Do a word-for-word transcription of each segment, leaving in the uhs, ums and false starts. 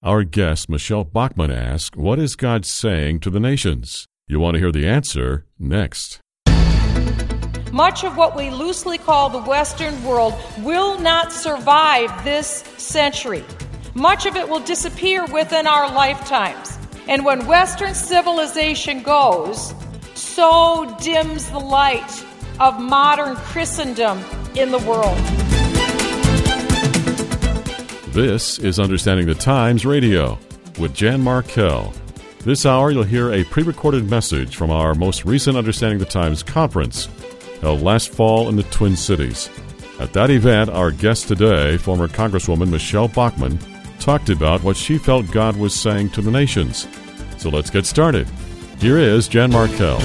our guest Michelle Bachmann asked, what is God saying to the nations? You want to hear the answer next. Much of what we loosely call the Western world will not survive this century. Much of it will disappear within our lifetimes. And when Western civilization goes, so dims the light of modern Christendom in the world. This is Understanding the Times Radio with Jan Markell. This hour you'll hear a pre-recorded message from our most recent Understanding the Times conference held last fall in the Twin Cities. At that event, our guest today, former Congresswoman Michelle Bachmann, talked about what she felt God was saying to the nations. So let's get started. Here is Jan Markell.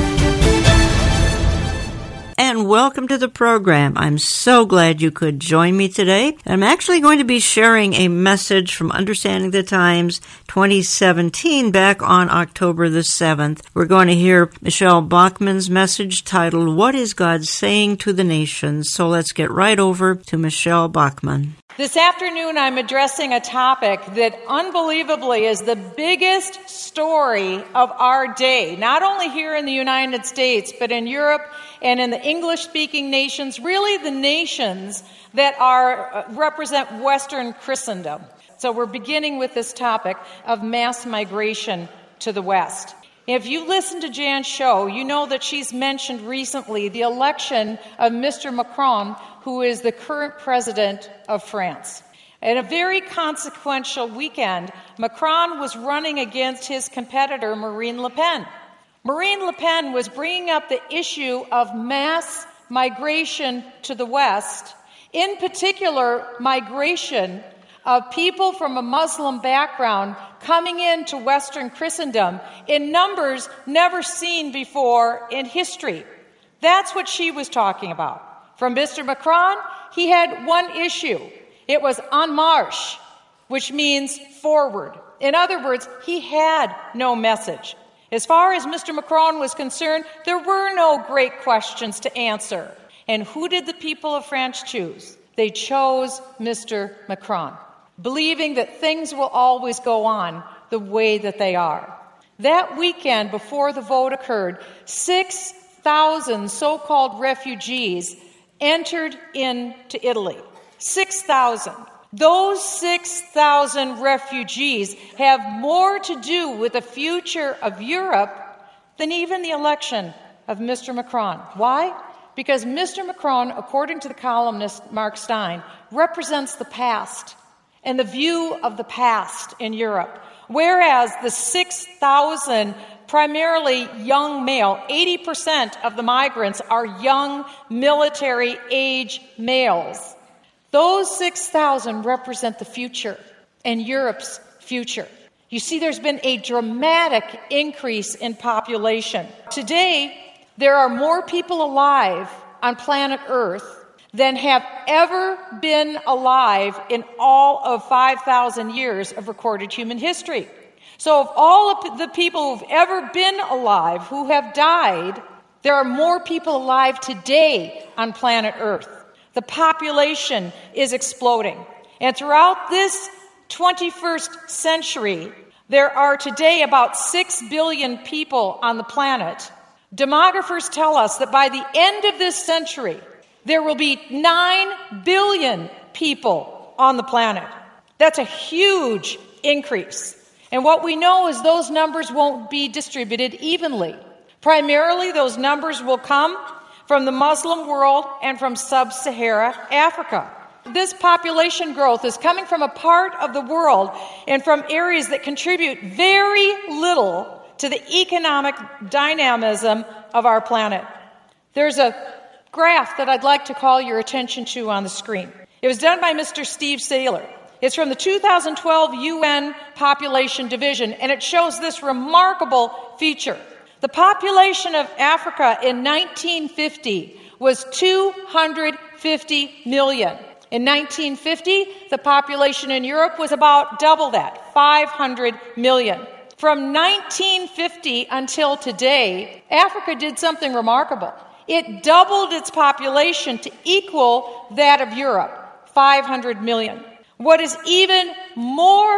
And welcome to the program. I'm so glad you could join me today. I'm actually going to be sharing a message from Understanding the Times twenty seventeen back on October the seventh. We're going to hear Michelle Bachmann's message titled, What is God Saying to the Nations? So let's get right over to Michelle Bachmann. This afternoon, I'm addressing a topic that unbelievably is the biggest story of our day, not only here in the United States, but in Europe and in the English-speaking nations, really the nations that are uh, represent Western Christendom. So we're beginning with this topic of mass migration to the West. If you listen to Jan's show, you know that she's mentioned recently the election of Mister Macron, who is the current president of France. In a very consequential weekend, Macron was running against his competitor, Marine Le Pen. Marine Le Pen was bringing up the issue of mass migration to the West, in particular, migration of people from a Muslim background coming into Western Christendom in numbers never seen before in history. That's what she was talking about. From Mister Macron, he had one issue. It was en marche, which means forward. In other words, he had no message. As far as Mister Macron was concerned, there were no great questions to answer. And who did the people of France choose? They chose Mister Macron, believing that things will always go on the way that they are. That weekend, before the vote occurred, six thousand so-called refugees entered into Italy. six thousand. Those six thousand refugees have more to do with the future of Europe than even the election of Mister Macron. Why? Because Mister Macron, according to the columnist Mark Steyn, represents the past and the view of the past in Europe, whereas the six thousand primarily young male, eighty percent of the migrants are young military-age males. Those six thousand represent the future and Europe's future. You see, there's been a dramatic increase in population. Today, there are more people alive on planet Earth than have ever been alive in all of five thousand years of recorded human history. So of all of the people who've ever been alive who have died, there are more people alive today on planet Earth. The population is exploding. And throughout this twenty-first century, there are today about six billion people on the planet. Demographers tell us that by the end of this century, there will be nine billion people on the planet. That's a huge increase. And what we know is those numbers won't be distributed evenly. Primarily, those numbers will come from the Muslim world and from sub-Saharan Africa. This population growth is coming from a part of the world and from areas that contribute very little to the economic dynamism of our planet. There's a graph that I'd like to call your attention to on the screen. It was done by Mister Steve Saylor. It's from the two thousand twelve U N Population Division, and it shows this remarkable feature. The population of Africa in nineteen fifty was two hundred fifty million. In nineteen fifty, the population in Europe was about double that, five hundred million. From nineteen fifty until today, Africa did something remarkable. It doubled its population to equal that of Europe, five hundred million. What is even more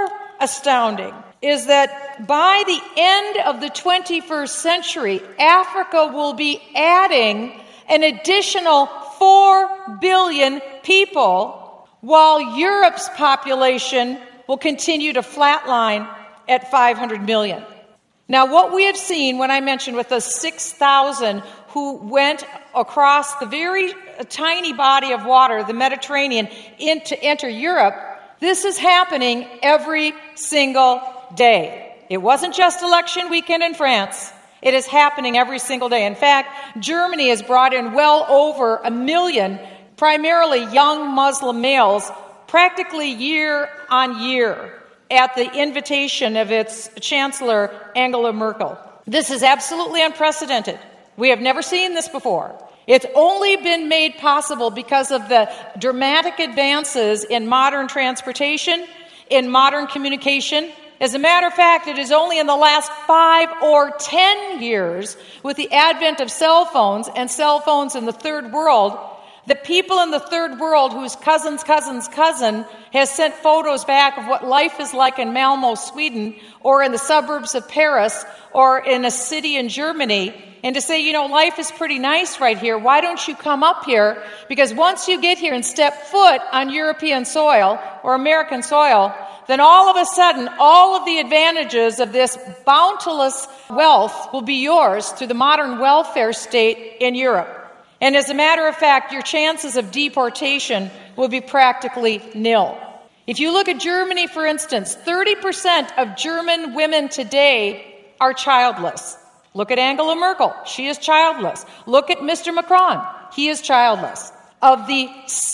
astounding is that by the end of the twenty-first century, Africa will be adding an additional four billion people, while Europe's population will continue to flatline at five hundred million. Now, what we have seen, when I mentioned with the six thousand who went across the very tiny body of water, the Mediterranean, in to enter Europe, this is happening every single day. It wasn't just election weekend in France. It is happening every single day. In fact, Germany has brought in well over a million, primarily young Muslim males, practically year on year, at the invitation of its Chancellor, Angela Merkel. This is absolutely unprecedented. We have never seen this before. It's only been made possible because of the dramatic advances in modern transportation, in modern communication. As a matter of fact, it is only in the last five or ten years, with the advent of cell phones and cell phones in the third world, the people in the third world whose cousin's cousin's cousin has sent photos back of what life is like in Malmö, Sweden, or in the suburbs of Paris, or in a city in Germany, and to say, you know, life is pretty nice right here. Why don't you come up here? Because once you get here and step foot on European soil or American soil, then all of a sudden, all of the advantages of this bounteous wealth will be yours through the modern welfare state in Europe. And as a matter of fact, your chances of deportation will be practically nil. If you look at Germany, for instance, thirty percent of German women today are childless. Look at Angela Merkel. She is childless. Look at Mister Macron. He is childless. Of the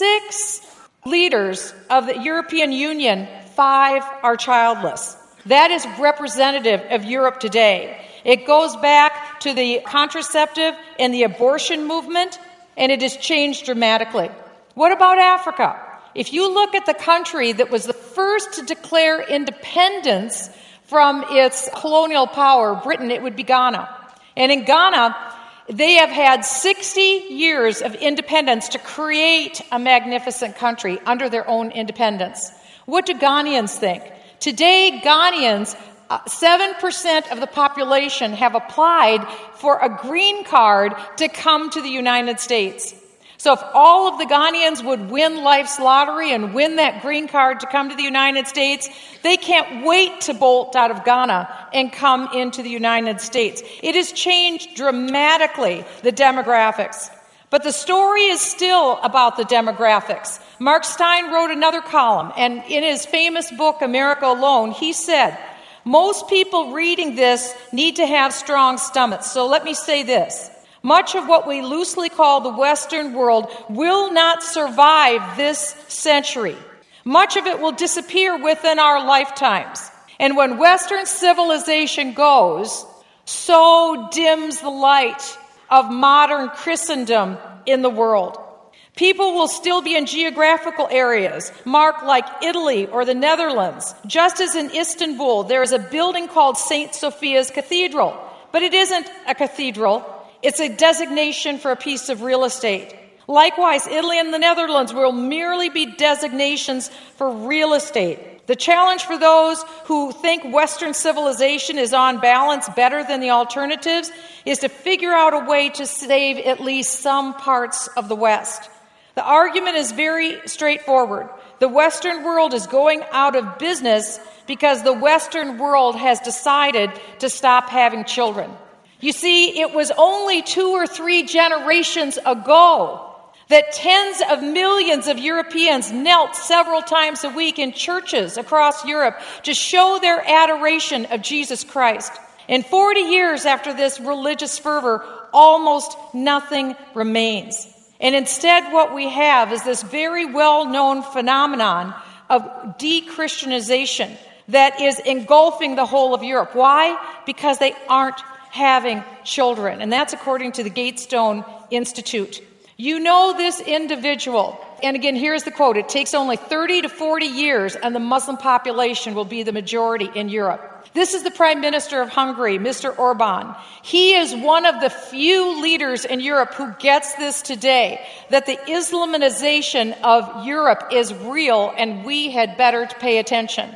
six leaders of the European Union, five are childless. That is representative of Europe today. It goes back to the contraceptive and the abortion movement, and it has changed dramatically. What about Africa? If you look at the country that was the first to declare independence from its colonial power, Britain, it would be Ghana. And in Ghana, they have had sixty years of independence to create a magnificent country under their own independence. What do Ghanaians think? Today, Ghanaians, uh, seven percent of the population have applied for a green card to come to the United States. So if all of the Ghanaians would win life's lottery and win that green card to come to the United States, they can't wait to bolt out of Ghana and come into the United States. It has changed dramatically, the demographics. But the story is still about the demographics. Mark Steyn wrote another column, and in his famous book, America Alone, he said, most people reading this need to have strong stomachs. So let me say this. Much of what we loosely call the Western world will not survive this century. Much of it will disappear within our lifetimes. And when Western civilization goes, so dims the light of modern Christendom in the world. People will still be in geographical areas marked like Italy or the Netherlands. Just as in Istanbul, there is a building called Saint Sophia's Cathedral. But it isn't a cathedral. It's a designation for a piece of real estate. Likewise, Italy and the Netherlands will merely be designations for real estate. The challenge for those who think Western civilization is on balance better than the alternatives is to figure out a way to save at least some parts of the West. The argument is very straightforward. The Western world is going out of business because the Western world has decided to stop having children. You see, it was only two or three generations ago that tens of millions of Europeans knelt several times a week in churches across Europe to show their adoration of Jesus Christ. And forty years after this religious fervor, almost nothing remains. And instead what we have is this very well-known phenomenon of de-Christianization that is engulfing the whole of Europe. Why? Because they aren't having children. And that's according to the Gatestone Institute. You know this individual. And again, here's the quote. It takes only thirty to forty years and the Muslim population will be the majority in Europe. This is the Prime Minister of Hungary, Mister Orban. He is one of the few leaders in Europe who gets this today, that the Islamization of Europe is real and we had better pay attention.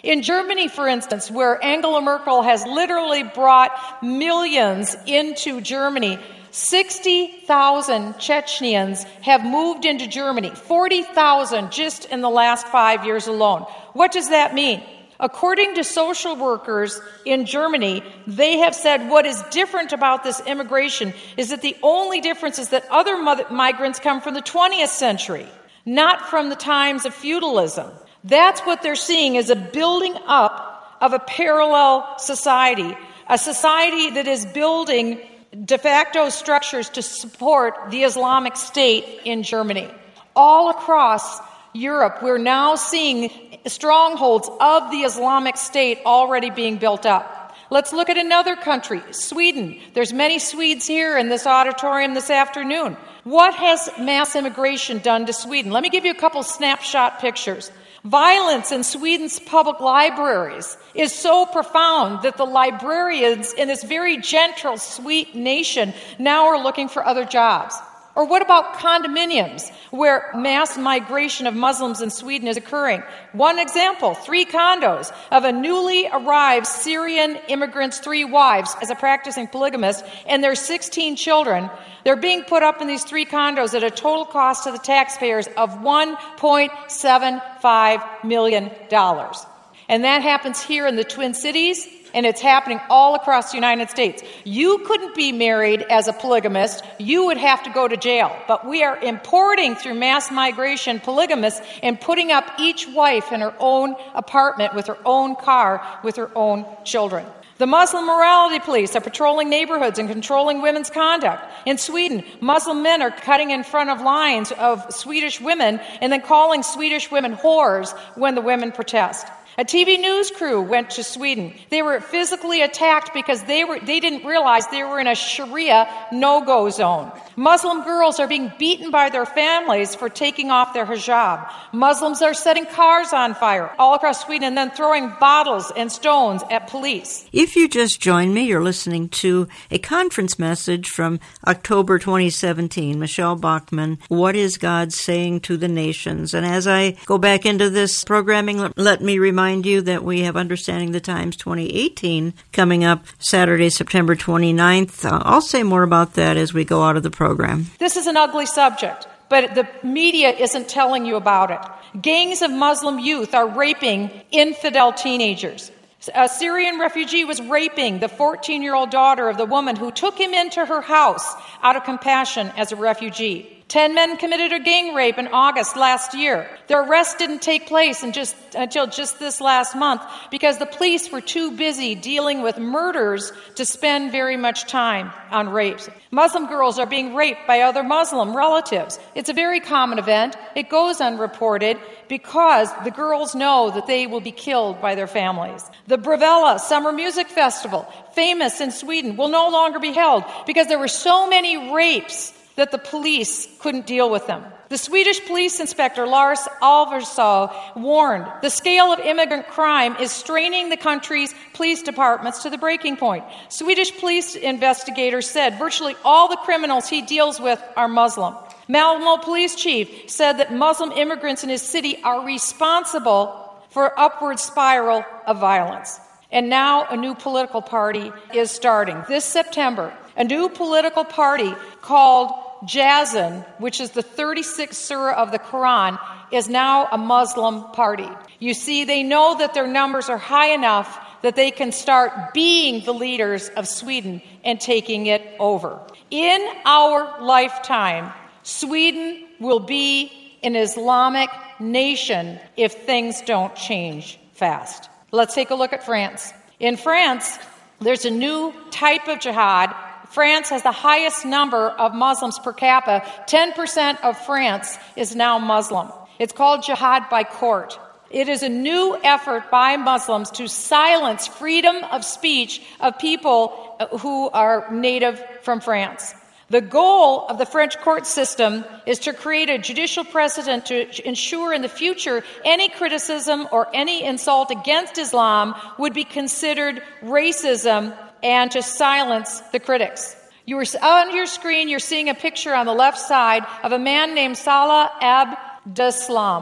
In Germany, for instance, where Angela Merkel has literally brought millions into Germany, sixty thousand Chechens have moved into Germany, forty thousand just in the last five years alone. What does that mean? According to social workers in Germany, they have said what is different about this immigration is that the only difference is that other migrants come from the twentieth century, not from the times of feudalism. That's what they're seeing, is a building up of a parallel society, a society that is building de facto structures to support the Islamic State in Germany. All across Europe, we're now seeing strongholds of the Islamic State already being built up. Let's look at another country, Sweden. There's many Swedes here in this auditorium this afternoon. What has mass immigration done to Sweden? Let me give you a couple snapshot pictures. Violence in Sweden's public libraries is so profound that the librarians in this very gentle, sweet nation now are looking for other jobs. Or what about condominiums, where mass migration of Muslims in Sweden is occurring? One example, three condos of a newly arrived Syrian immigrant's three wives as a practicing polygamist and their sixteen children. They're being put up in these three condos at a total cost to the taxpayers of one point seven five million dollars. And that happens here in the Twin Cities, and it's happening all across the United States. You couldn't be married as a polygamist. You would have to go to jail. But we are importing through mass migration polygamists and putting up each wife in her own apartment with her own car with her own children. The Muslim morality police are patrolling neighborhoods and controlling women's conduct. In Sweden, Muslim men are cutting in front of lines of Swedish women and then calling Swedish women whores when the women protest. A T V news crew went to Sweden. They were physically attacked because they were they didn't realize they were in a Sharia no-go zone. Muslim girls are being beaten by their families for taking off their hijab. Muslims are setting cars on fire all across Sweden and then throwing bottles and stones at police. If you just joined me, you're listening to a conference message from October twenty seventeen. Michelle Bachmann, What is God Saying to the Nations? And as I go back into this programming, let me remind you that we have Understanding the Times twenty eighteen coming up Saturday, September twenty-ninth. Uh, I'll say more about that as we go out of the program. This is an ugly subject, but the media isn't telling you about it. Gangs of Muslim youth are raping infidel teenagers. A Syrian refugee was raping the fourteen-year-old daughter of the woman who took him into her house out of compassion as a refugee. Ten men committed a gang rape in August last year. Their arrest didn't take place in just, until just this last month because the police were too busy dealing with murders to spend very much time on rapes. Muslim girls are being raped by other Muslim relatives. It's a very common event. It goes unreported because the girls know that they will be killed by their families. The Bravella Summer Music Festival, famous in Sweden, will no longer be held because there were so many rapes that the police couldn't deal with them. The Swedish police inspector Lars Alvarsson warned the scale of immigrant crime is straining the country's police departments to the breaking point. Swedish police investigators said virtually all the criminals he deals with are Muslim. Malmö police chief said that Muslim immigrants in his city are responsible for an upward spiral of violence. And now a new political party is starting. This September, a new political party called Jazan, which is the thirty-sixth surah of the Quran, is now a Muslim party. You see, they know that their numbers are high enough that they can start being the leaders of Sweden and taking it over. In our lifetime, Sweden will be an Islamic nation if things don't change fast. Let's take a look at France. In France, there's a new type of jihad. France has the highest number of Muslims per capita. ten percent of France is now Muslim. It's called jihad by court. It is a new effort by Muslims to silence freedom of speech of people who are native from France. The goal of the French court system is to create a judicial precedent to ensure in the future any criticism or any insult against Islam would be considered racism and to silence the critics. You are, on your screen, you're seeing a picture on the left side of a man named Salah Abdeslam.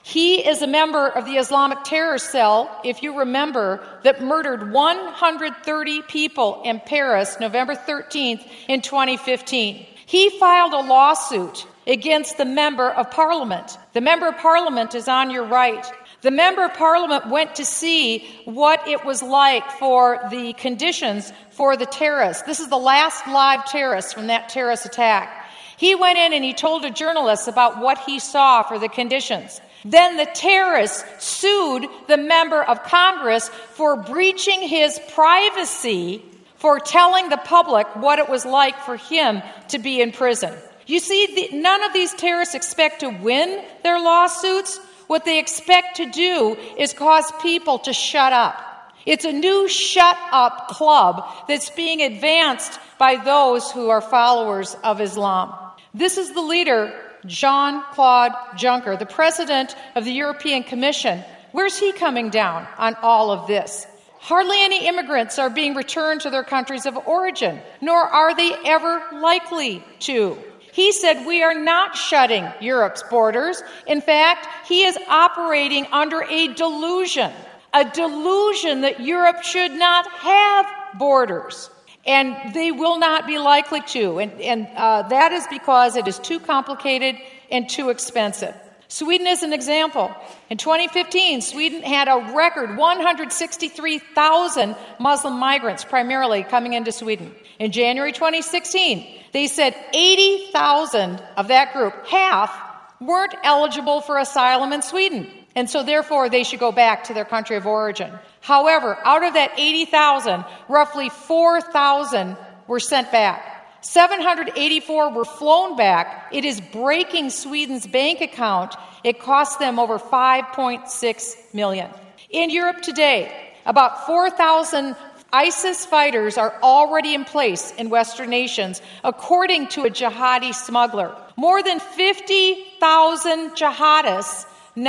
He is a member of the Islamic terror cell, if you remember, that murdered one hundred thirty people in Paris, November thirteenth in twenty fifteen. He filed a lawsuit against the member of parliament. The member of parliament is on your right. The member of parliament went to see what it was like for the conditions for the terrorists. This is the last live terrorist from that terrorist attack. He went in and he told a journalist about what he saw for the conditions. Then the terrorist sued the member of Congress for breaching his privacy, for telling the public what it was like for him to be in prison. You see, the, none of these terrorists expect to win their lawsuits. What they expect to do is cause people to shut up. It's a new shut up club that's being advanced by those who are followers of Islam. This is the leader, Jean-Claude Juncker, the president of the European Commission. Where's he coming down on all of this? Hardly any immigrants are being returned to their countries of origin, nor are they ever likely to. He said we are not shutting Europe's borders. In fact, he is operating under a delusion, a delusion that Europe should not have borders. And they will not be likely to. And, and uh, that is because it is too complicated and too expensive. Sweden is an example. In twenty fifteen, Sweden had a record one hundred sixty-three thousand Muslim migrants primarily coming into Sweden. In January twenty sixteen, they said eighty thousand of that group, half, weren't eligible for asylum in Sweden. And so therefore they should go back to their country of origin. However, out of that eighty thousand, roughly four thousand were sent back. seven hundred eighty-four were flown back. It is breaking Sweden's bank account. It cost them over five point six million dollars. In Europe today, about four thousand ISIS fighters are already in place in Western nations, according to a jihadi smuggler. More than fifty thousand jihadists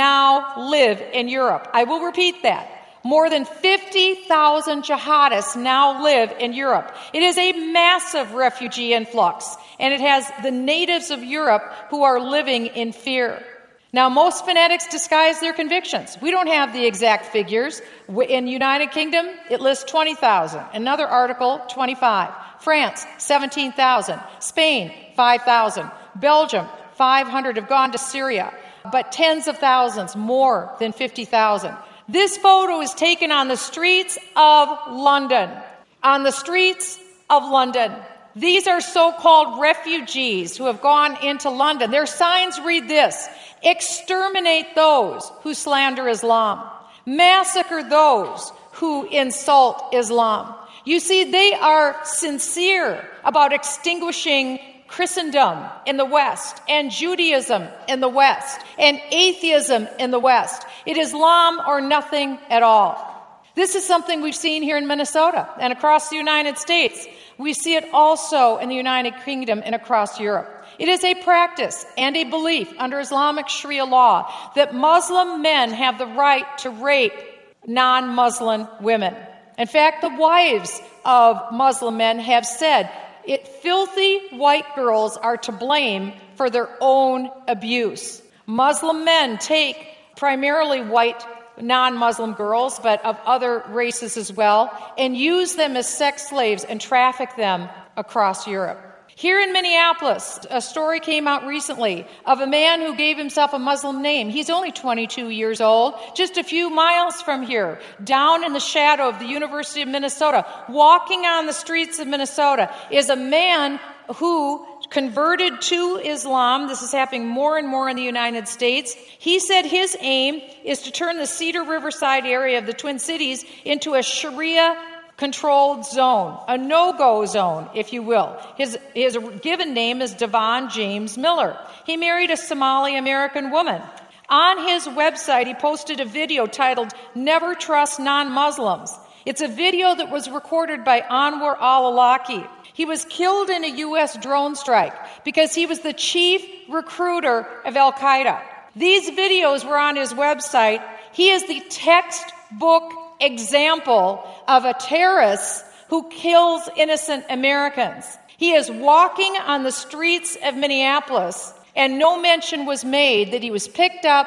now live in Europe. I will repeat that. More than fifty thousand jihadists now live in Europe. It is a massive refugee influx, and it has the natives of Europe who are living in fear. Now, most fanatics disguise their convictions. We don't have the exact figures. In the United Kingdom, it lists twenty thousand. Another article, twenty-five. France, seventeen thousand. Spain, five thousand. Belgium, five hundred have gone to Syria. But tens of thousands, more than fifty thousand. This photo is taken on the streets of London. On the streets of London. These are so-called refugees who have gone into London. Their signs read this: exterminate those who slander Islam. Massacre those who insult Islam. You see, they are sincere about extinguishing Christendom in the West, and Judaism in the West, and atheism in the West. It is Islam or nothing at all. This is something we've seen here in Minnesota and across the United States. We see it also in the United Kingdom and across Europe. It is a practice and a belief under Islamic Sharia law that Muslim men have the right to rape non-Muslim women. In fact, the wives of Muslim men have said, It filthy white girls are to blame for their own abuse. Muslim men take primarily white non-Muslim girls, but of other races as well, and use them as sex slaves and traffic them across Europe. Here in Minneapolis, a story came out recently of a man who gave himself a Muslim name. He's only twenty-two years old, just a few miles from here, down in the shadow of the University of Minnesota. Walking on the streets of Minnesota is a man who converted to Islam. This is happening more and more in the United States. He said his aim is to turn the Cedar Riverside area of the Twin Cities into a Sharia controlled zone, a no-go zone, if you will. His, his given name is Devon James Miller. He married a Somali-American woman. On his website, he posted a video titled, Never Trust Non-Muslims. It's a video that was recorded by Anwar al-Awlaki. He was killed in a U S drone strike because he was the chief recruiter of Al-Qaeda. These videos were on his website. He is the textbook example of a terrorist who kills innocent Americans. He is walking on the streets of Minneapolis, and no mention was made that he was picked up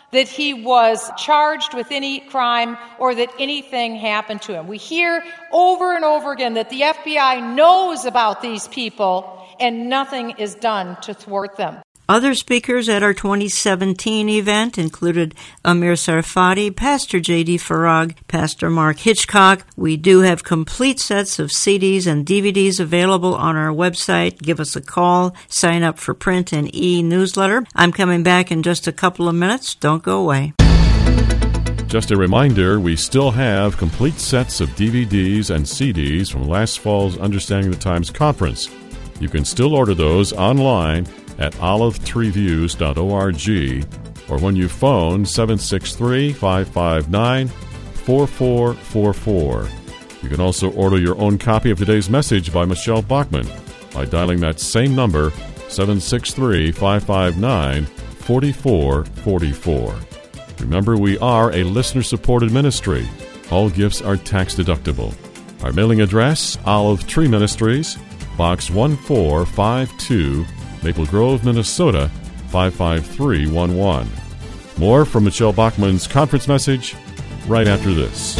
that he was charged with any crime or that anything happened to him. We hear over and over again that the F B I knows about these people and nothing is done to thwart them. Other speakers at our twenty seventeen event included Amir Tsarfati, Pastor J D Farag, Pastor Mark Hitchcock. We do have complete sets of C Ds and D V Ds available on our website. Give us a call, sign up for print and e-newsletter. I'm coming back in just a couple of minutes. Don't go away. Just a reminder, we still have complete sets of D V Ds and C Ds from last fall's Understanding the Times conference. You can still order those online at olive tree views dot org or when you phone seven six three, five five nine, four four four four. You can also order your own copy of today's message by Michelle Bachmann by dialing that same number, seven six three, five five nine, four four four four. Remember, we are a listener-supported ministry. All gifts are tax-deductible. Our mailing address, Olive Tree Ministries, Box one four five two, Maple Grove, Minnesota, five five three one one. More from Michelle Bachmann's conference message right after this.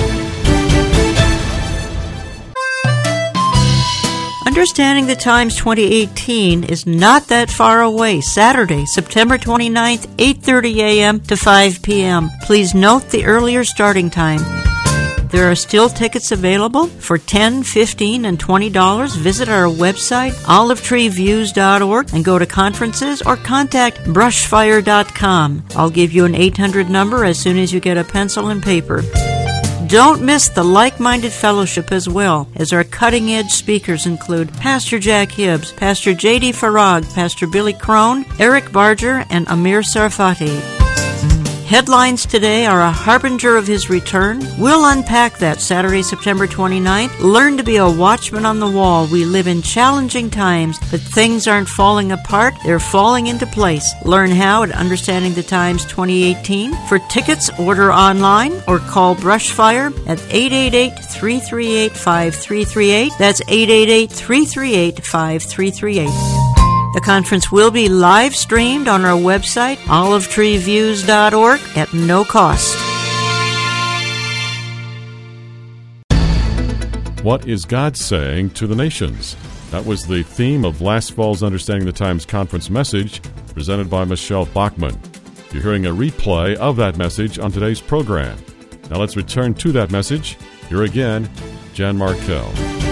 Understanding the Times twenty eighteen is not that far away. Saturday, September twenty-ninth, eight thirty a.m. to five p.m. Please note the earlier starting time. There are still tickets available for ten dollars, fifteen dollars, and twenty dollars. Visit our website, olive tree views dot org, and go to conferences or contact brushfire dot com. I'll give you an eight hundred number as soon as you get a pencil and paper. Don't miss the like-minded fellowship as well, as our cutting-edge speakers include Pastor Jack Hibbs, Pastor J D Farag, Pastor Billy Crone, Eric Barger, and Amir Tsarfati. Headlines today are a harbinger of his return. We'll unpack that Saturday, September twenty-ninth. Learn to be a watchman on the wall. We live in challenging times, but things aren't falling apart. They're falling into place. Learn how at Understanding the Times twenty eighteen. For tickets, order online or call Brushfire at eight eight eight, three three eight, five three three eight. That's eight eight eight, three three eight, five three three eight. The conference will be live streamed on our website, olive tree views dot org, at no cost. What is God saying to the nations? That was the theme of last fall's Understanding the Times conference message presented by Michelle Bachmann. You're hearing a replay of that message on today's program. Now let's return to that message. Here again, Jan Markell.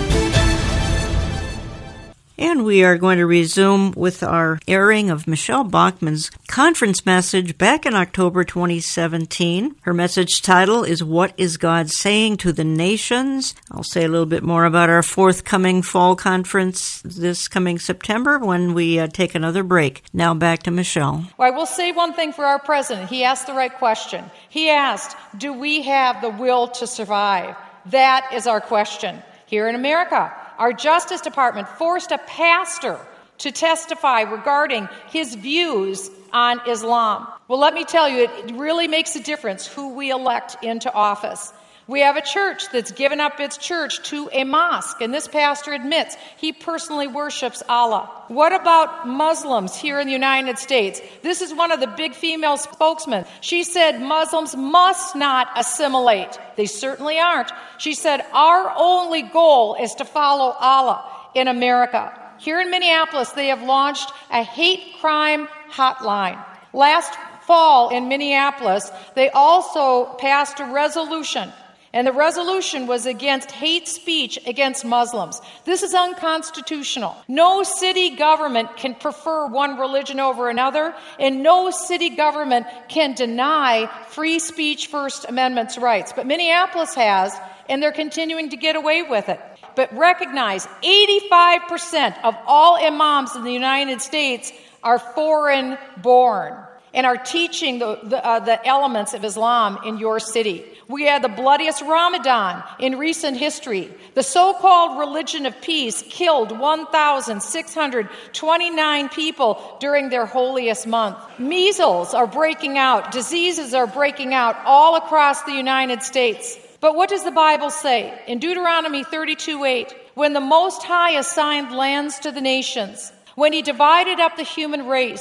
And we are going to resume with our airing of Michelle Bachmann's conference message back in October twenty seventeen. Her message title is What is God Saying to the Nations? I'll say a little bit more about our forthcoming fall conference this coming September when we uh, take another break. Now back to Michelle. Well, I will say one thing for our president. He asked the right question. He asked, do we have the will to survive? That is our question. Here in America, our Justice Department forced a pastor to testify regarding his views on Islam. Well, let me tell you, it really makes a difference who we elect into office. We have a church that's given up its church to a mosque, and this pastor admits he personally worships Allah. What about Muslims here in the United States? This is one of the big female spokesmen. She said Muslims must not assimilate. They certainly aren't. She said, our only goal is to follow Allah in America. Here in Minneapolis, they have launched a hate crime hotline. Last fall in Minneapolis, they also passed a resolution. And the resolution was against hate speech against Muslims. This is unconstitutional. No city government can prefer one religion over another, and no city government can deny free speech First Amendment's rights. But Minneapolis has, and they're continuing to get away with it. But recognize, eighty-five percent of all imams in the United States are foreign-born and are teaching the, the, uh, the elements of Islam in your city. We had the bloodiest Ramadan in recent history. The so-called religion of peace killed one thousand six hundred twenty-nine people during their holiest month. Measles are breaking out. Diseases are breaking out all across the United States. But what does the Bible say? In Deuteronomy thirty-two eight, when the Most High assigned lands to the nations, when he divided up the human race,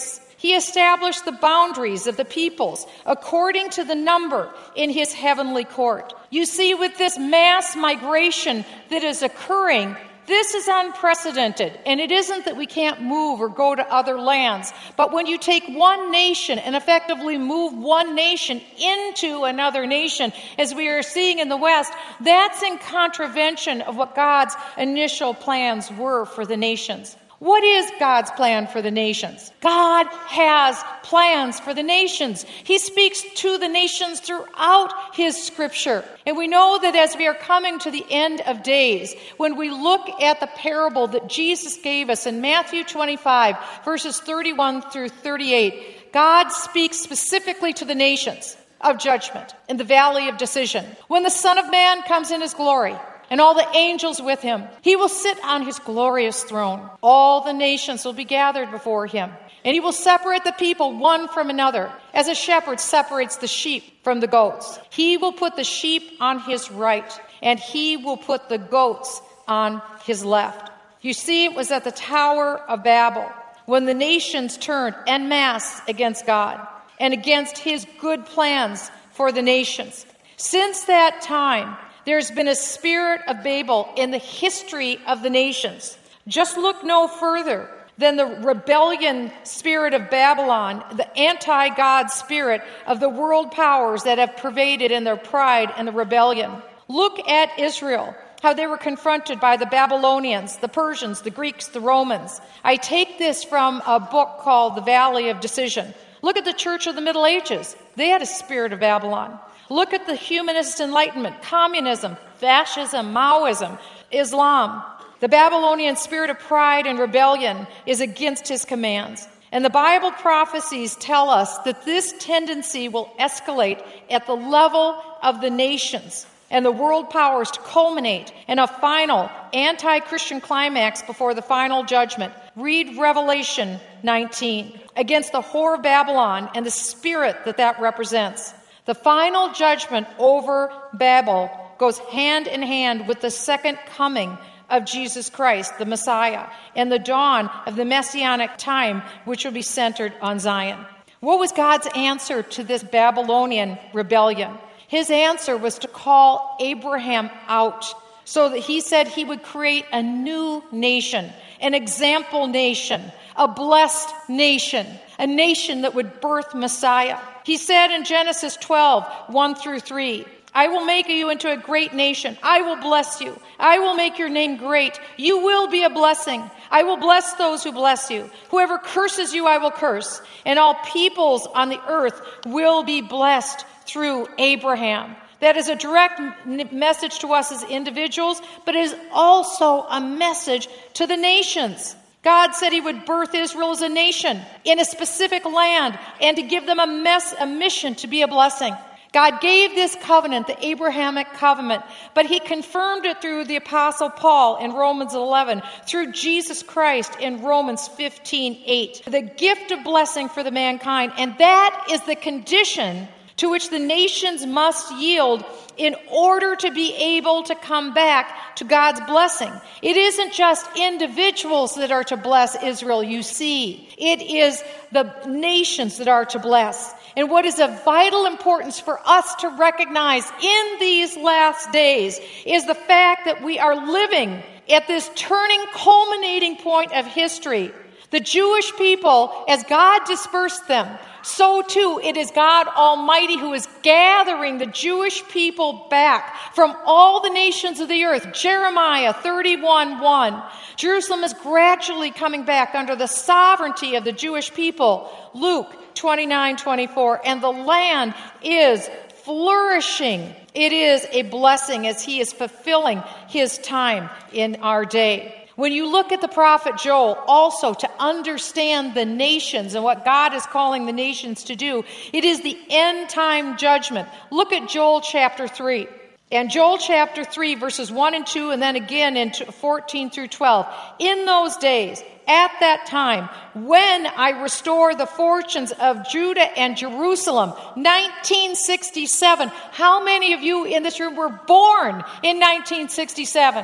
He established the boundaries of the peoples according to the number in his heavenly court. You see, with this mass migration that is occurring, this is unprecedented, and it isn't that we can't move or go to other lands, but when you take one nation and effectively move one nation into another nation, as we are seeing in the West, that's in contravention of what God's initial plans were for the nations. What is God's plan for the nations? God has plans for the nations. He speaks to the nations throughout his scripture. And we know that as we are coming to the end of days, when we look at the parable that Jesus gave us in Matthew twenty-five, verses thirty-one through thirty-eight, God speaks specifically to the nations of judgment in the valley of decision. When the Son of Man comes in his glory, and all the angels with him, he will sit on his glorious throne. All the nations will be gathered before him. And he will separate the people one from another, as a shepherd separates the sheep from the goats. He will put the sheep on his right, and he will put the goats on his left. You see, it was at the Tower of Babel when the nations turned en masse against God and against his good plans for the nations. Since that time, there's been a spirit of Babel in the history of the nations. Just look no further than the rebellion spirit of Babylon, the anti-God spirit of the world powers that have pervaded in their pride and the rebellion. Look at Israel, how they were confronted by the Babylonians, the Persians, the Greeks, the Romans. I take this from a book called The Valley of Decision. Look at the Church of the Middle Ages. They had a spirit of Babylon. Look at the humanist enlightenment, communism, fascism, Maoism, Islam. The Babylonian spirit of pride and rebellion is against his commands. And the Bible prophecies tell us that this tendency will escalate at the level of the nations and the world powers to culminate in a final anti-Christian climax before the final judgment. Read Revelation nineteen. Against the whore of Babylon and the spirit that that represents. The final judgment over Babel goes hand in hand with the second coming of Jesus Christ, the Messiah, and the dawn of the Messianic time, which will be centered on Zion. What was God's answer to this Babylonian rebellion? His answer was to call Abraham out, so that he said he would create a new nation, an example nation, a blessed nation, a nation that would birth Messiah. He said in Genesis twelve, one through three, I will make you into a great nation. I will bless you. I will make your name great. You will be a blessing. I will bless those who bless you. Whoever curses you, I will curse. And all peoples on the earth will be blessed through Abraham. That is a direct message to us as individuals, but it is also a message to the nations. God said he would birth Israel as a nation in a specific land and to give them a, mess, a mission to be a blessing. God gave this covenant, the Abrahamic covenant, but he confirmed it through the Apostle Paul in Romans eleven, through Jesus Christ in Romans fifteen eight. The gift of blessing for the mankind, and that is the condition to which the nations must yield in order to be able to come back to God's blessing. It isn't just individuals that are to bless Israel, you see. It is the nations that are to bless. And what is of vital importance for us to recognize in these last days is the fact that we are living at this turning, culminating point of history. The Jewish people, as God dispersed them, so too it is God Almighty who is gathering the Jewish people back from all the nations of the earth. Jeremiah thirty-one one. Jerusalem is gradually coming back under the sovereignty of the Jewish people. Luke twenty-nine twenty-four. And the land is flourishing. It is a blessing as he is fulfilling his time in our day. When you look at the prophet Joel, also to understand the nations and what God is calling the nations to do, it is the end time judgment. Look at Joel chapter three. And Joel chapter three, verses one and two, and then again in fourteen through twelve. In those days, at that time, when I restore the fortunes of Judah and Jerusalem, nineteen sixty-seven. How many of you in this room were born in nineteen sixty-seven?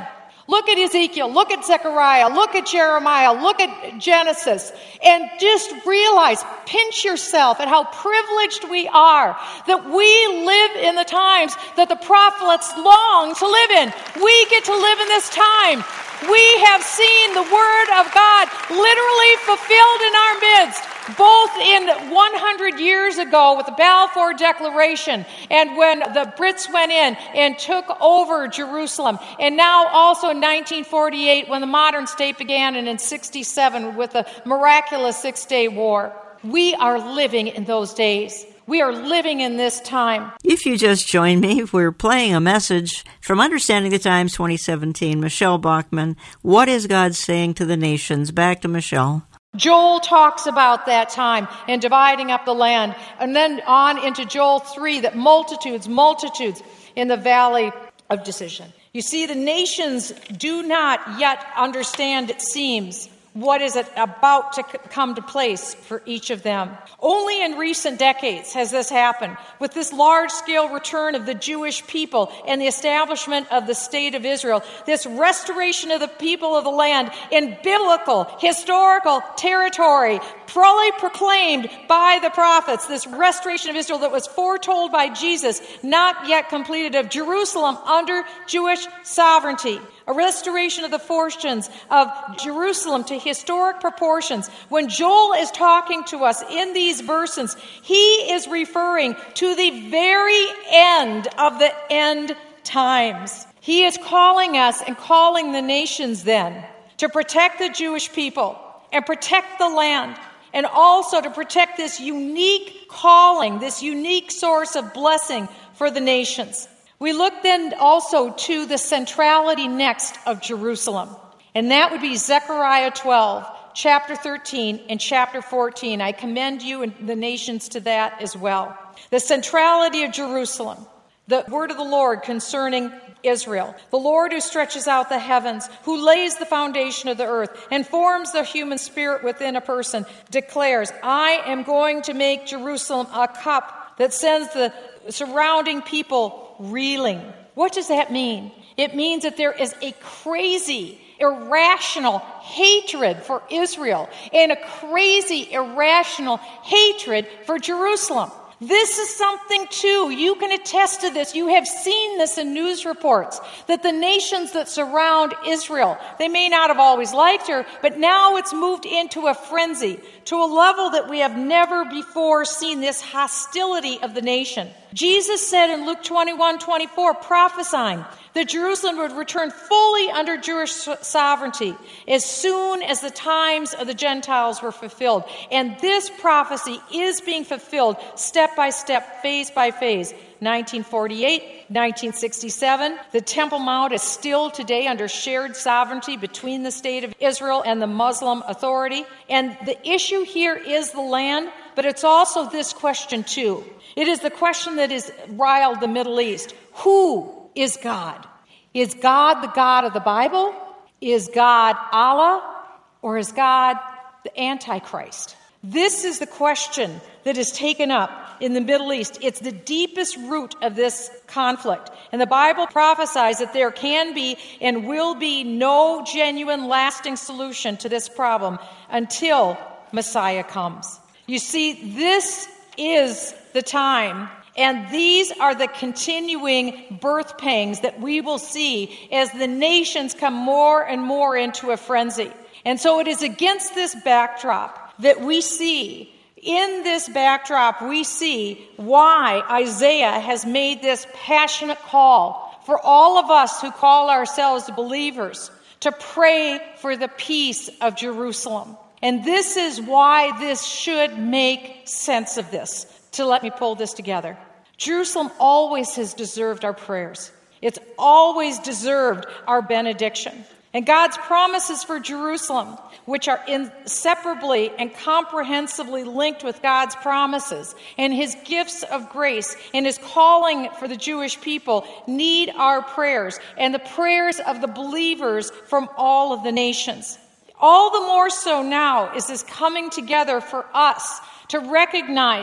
Look at Ezekiel, look at Zechariah, look at Jeremiah, look at Genesis, and just realize, pinch yourself at how privileged we are that we live in the times that the prophets long to live in. We get to live in this time. We have seen the Word of God literally fulfilled in our midst, both in one hundred years ago with the Balfour Declaration and when the Brits went in and took over Jerusalem, and now also in nineteen forty-eight when the modern state began, and in sixty-seven with the miraculous Six-Day War. We are living in those days. We are living in this time. If you just joined me, we're playing a message from Understanding the Times twenty seventeen. Michelle Bachmann, what is God saying to the nations? Back to Michelle. Joel talks about that time and dividing up the land. And then on into Joel three, that multitudes, multitudes in the valley of decision. You see, the nations do not yet understand, it seems, what is it about to come to place for each of them. Only in recent decades has this happened, with this large-scale return of the Jewish people and the establishment of the state of Israel, this restoration of the people of the land in biblical, historical territory, fully proclaimed by the prophets, this restoration of Israel that was foretold by Jesus, not yet completed, of Jerusalem under Jewish sovereignty. A restoration of the fortunes of Jerusalem to historic proportions. When Joel is talking to us in these verses, he is referring to the very end of the end times. He is calling us and calling the nations then to protect the Jewish people and protect the land, and also to protect this unique calling, this unique source of blessing for the nations. We look then also to the centrality next of Jerusalem, and that would be Zechariah twelve, chapter thirteen, and chapter fourteen. I commend you and the nations to that as well. The centrality of Jerusalem, the word of the Lord concerning Israel, the Lord who stretches out the heavens, who lays the foundation of the earth and forms the human spirit within a person, declares, I am going to make Jerusalem a cup that sends the surrounding people reeling. What does that mean? It means that there is a crazy, irrational hatred for Israel and a crazy, irrational hatred for Jerusalem. This is something, too. You can attest to this. You have seen this in news reports, that the nations that surround Israel, they may not have always liked her, but now it's moved into a frenzy, to a level that we have never before seen, this hostility of the nation. Jesus said in Luke twenty-one twenty-four, prophesying that Jerusalem would return fully under Jewish sovereignty as soon as the times of the Gentiles were fulfilled. And this prophecy is being fulfilled step by step, phase by phase. nineteen forty-eight, nineteen sixty-seven, the Temple Mount is still today under shared sovereignty between the state of Israel and the Muslim Authority. And the issue here is the land, but it's also this question too. It is the question that has riled the Middle East. Who is God? Is God the God of the Bible? Is God Allah? Or is God the Antichrist? This is the question that is taken up in the Middle East. It's the deepest root of this conflict. And the Bible prophesies that there can be and will be no genuine, lasting solution to this problem until Messiah comes. You see, this is the time, and these are the continuing birth pangs that we will see as the nations come more and more into a frenzy. And so it is against this backdrop that we see, in this backdrop, we see why Isaiah has made this passionate call for all of us who call ourselves believers to pray for the peace of Jerusalem. And this is why this should make sense of this. To let me pull this together. Jerusalem always has deserved our prayers. It's always deserved our benediction. And God's promises for Jerusalem, which are inseparably and comprehensively linked with God's promises and his gifts of grace and his calling for the Jewish people, need our prayers and the prayers of the believers from all of the nations. All the more so now is this coming together for us to recognize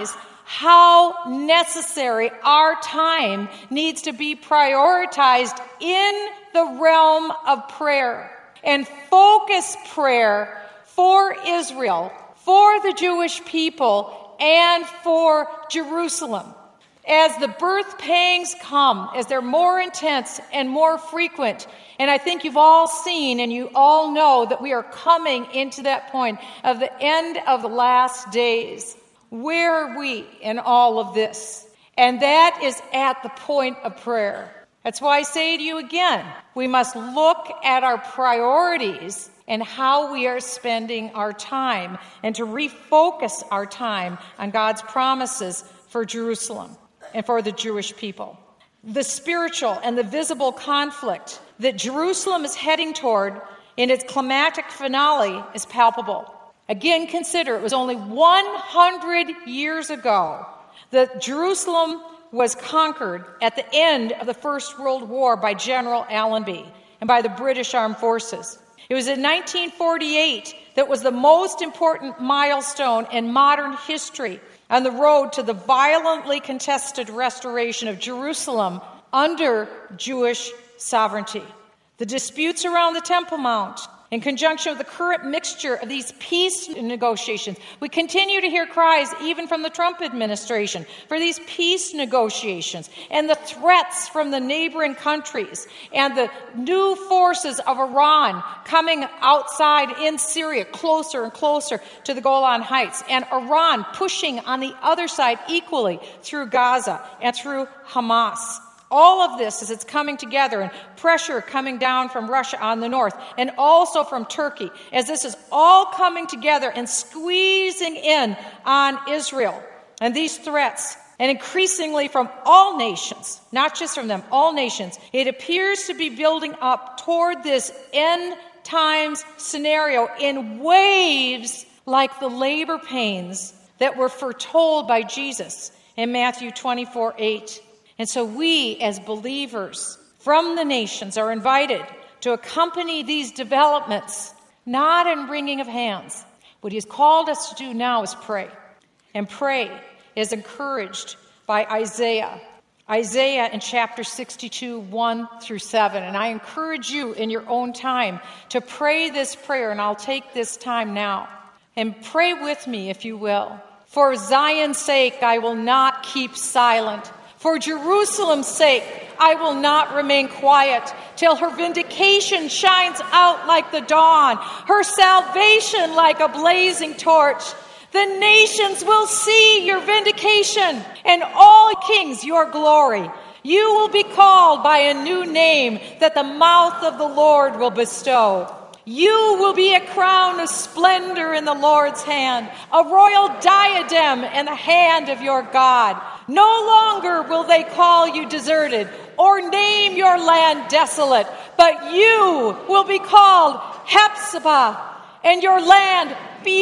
how necessary our time needs to be prioritized in the realm of prayer and focus prayer for Israel, for the Jewish people, and for Jerusalem. As the birth pangs come, as they're more intense and more frequent, and I think you've all seen and you all know that we are coming into that point of the end of the last days. Where are we in all of this? And that is at the point of prayer. That's why I say to you again, we must look at our priorities and how we are spending our time and to refocus our time on God's promises for Jerusalem and for the Jewish people. The spiritual and the visible conflict that Jerusalem is heading toward in its climactic finale is palpable. Again, consider it was only one hundred years ago that Jerusalem was conquered at the end of the First World War by General Allenby and by the British Armed Forces. It was in nineteen forty-eight that was the most important milestone in modern history on the road to the violently contested restoration of Jerusalem under Jewish sovereignty. The disputes around the Temple Mount, in conjunction with the current mixture of these peace negotiations, we continue to hear cries, even from the Trump administration, for these peace negotiations, and the threats from the neighboring countries, and the new forces of Iran coming outside in Syria, closer and closer to the Golan Heights, and Iran pushing on the other side equally through Gaza and through Hamas. All of this as it's coming together, and pressure coming down from Russia on the north and also from Turkey, as this is all coming together and squeezing in on Israel. And these threats, and increasingly from all nations, not just from them, all nations, it appears to be building up toward this end times scenario in waves like the labor pains that were foretold by Jesus in Matthew twenty-four eight. And so we, as believers from the nations, are invited to accompany these developments, not in wringing of hands. What he has called us to do now is pray. And pray is encouraged by Isaiah. Isaiah in chapter sixty-two, one through seven. And I encourage you in your own time to pray this prayer, and I'll take this time now. And pray with me, if you will. For Zion's sake, I will not keep silent. For Jerusalem's sake, I will not remain quiet till her vindication shines out like the dawn, her salvation like a blazing torch. The nations will see your vindication, and all kings your glory. You will be called by a new name that the mouth of the Lord will bestow. You will be a crown of splendor in the Lord's hand, a royal diadem in the hand of your God. No longer will they call you deserted or name your land desolate, but you will be called Hephzibah, and your land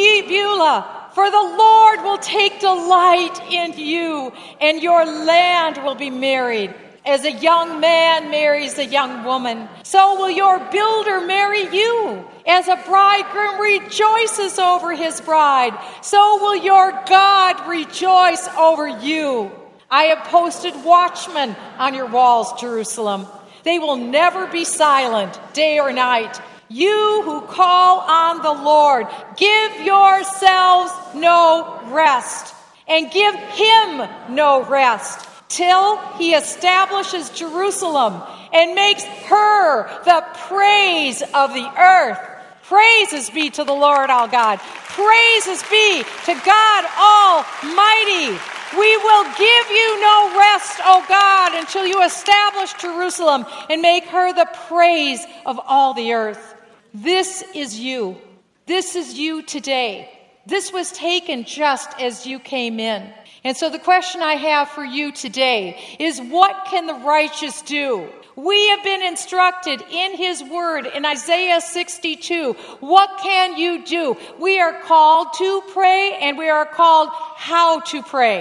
Beulah. For the Lord will take delight in you, and your land will be married. As a young man marries a young woman, so will your builder marry you. As a bridegroom rejoices over his bride, so will your God rejoice over you. I have posted watchmen on your walls, Jerusalem. They will never be silent, day or night. You who call on the Lord, give yourselves no rest, and give him no rest, till he establishes Jerusalem and makes her the praise of the earth. Praises be to the Lord our God. Praises be to God Almighty. We will give you no rest, O God, until you establish Jerusalem and make her the praise of all the earth. This is you. This is you today. This was taken just as you came in. And so the question I have for you today is, what can the righteous do? We have been instructed in his word in Isaiah sixty-two. What can you do? We are called to pray, and we are called how to pray.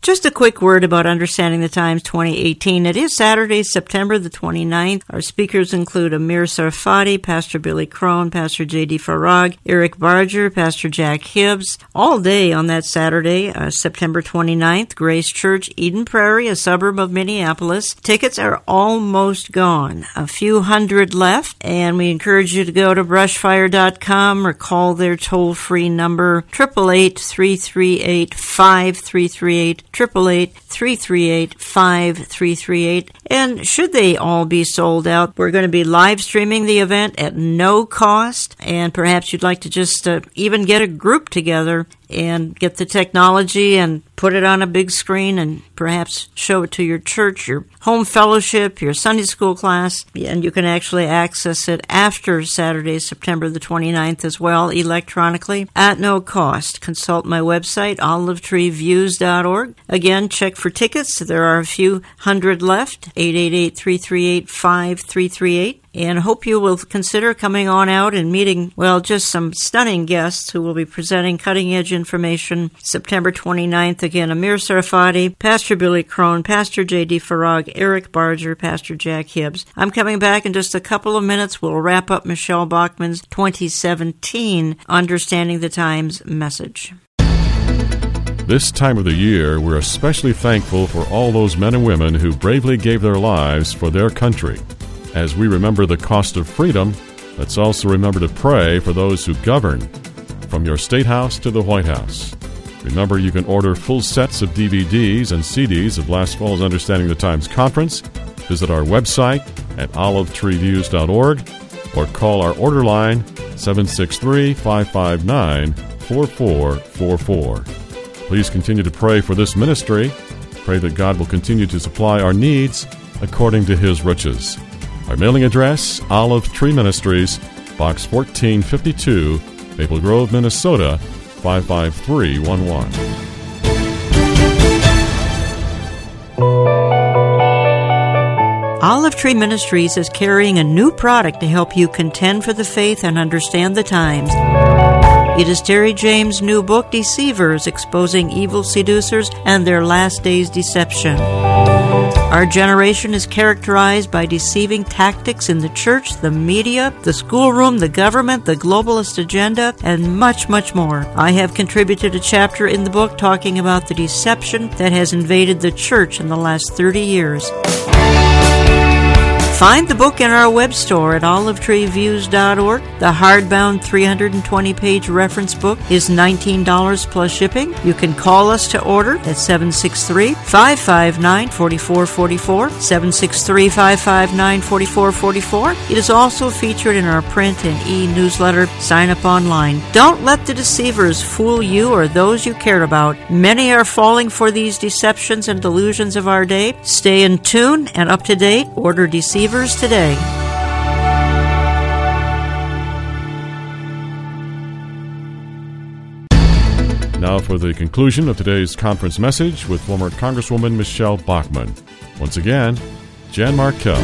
Just a quick word about Understanding the Times twenty eighteen. It is Saturday, September the twenty-ninth. Our speakers include Amir Sarfati, Pastor Billy Crone, Pastor J D Farag, Eric Barger, Pastor Jack Hibbs. All day on that Saturday, uh, September twenty-ninth, Grace Church, Eden Prairie, a suburb of Minneapolis. Tickets are almost gone. A few hundred left, and we encourage you to go to brushfire dot com or call their toll-free number, eight eight eight, three three eight, five three three eight, eight eight eight, three three eight, five three three eight. And should they all be sold out, we're going to be live streaming the event at no cost, and perhaps you'd like to just uh, even get a group together and get the technology and put it on a big screen and perhaps show it to your church, your home fellowship, your Sunday school class, and you can actually access it after Saturday, September the twenty-ninth as well, electronically, at no cost. Consult my website, olive tree views dot org. Again, check for tickets. There are a few hundred left, eight eight eight, three three eight, five three three eight. And hope you will consider coming on out and meeting, well, just some stunning guests who will be presenting cutting-edge information September twenty-ninth. Again, Amir Sarfati, Pastor Billy Crone, Pastor J D Farag, Eric Barger, Pastor Jack Hibbs. I'm coming back in just a couple of minutes. We'll wrap up Michelle Bachmann's twenty seventeen Understanding the Times message. This time of the year, we're especially thankful for all those men and women who bravely gave their lives for their country. As we remember the cost of freedom, let's also remember to pray for those who govern, from your State House to the White House. Remember, you can order full sets of D V Ds and C Ds of last fall's Understanding the Times conference. Visit our website at olive tree views dot org or call our order line seven six three, five five nine, four four four four. Please continue to pray for this ministry. Pray that God will continue to supply our needs according to His riches. Our mailing address, Olive Tree Ministries, Box fourteen fifty-two, Maple Grove, Minnesota, five five three one one. Olive Tree Ministries is carrying a new product to help you contend for the faith and understand the times. It is Terry James' new book, Deceivers, Exposing Evil Seducers and Their Last Days Deception. Our generation is characterized by deceiving tactics in the church, the media, the schoolroom, the government, the globalist agenda, and much, much more. I have contributed a chapter in the book talking about the deception that has invaded the church in the last thirty years. Find the book in our web store at olive tree views dot org. The hardbound three hundred twenty page reference book is nineteen dollars plus shipping. You can call us to order at seven six three, five five nine, four four four four, seven six three, five five nine, four four four four. It is also featured in our print and e-newsletter. Sign up online. Don't let the deceivers fool you or those you care about. Many are falling for these deceptions and delusions of our day. Stay in tune and up to date. Order Deceivers today. Now for the conclusion of today's conference message with former Congresswoman Michelle Bachmann. Once again, Jan Markell.